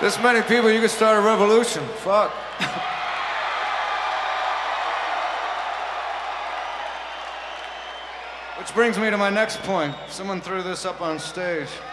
This many people, you could start a revolution. Fuck. Which brings me to my next point. Someone threw this up on stage.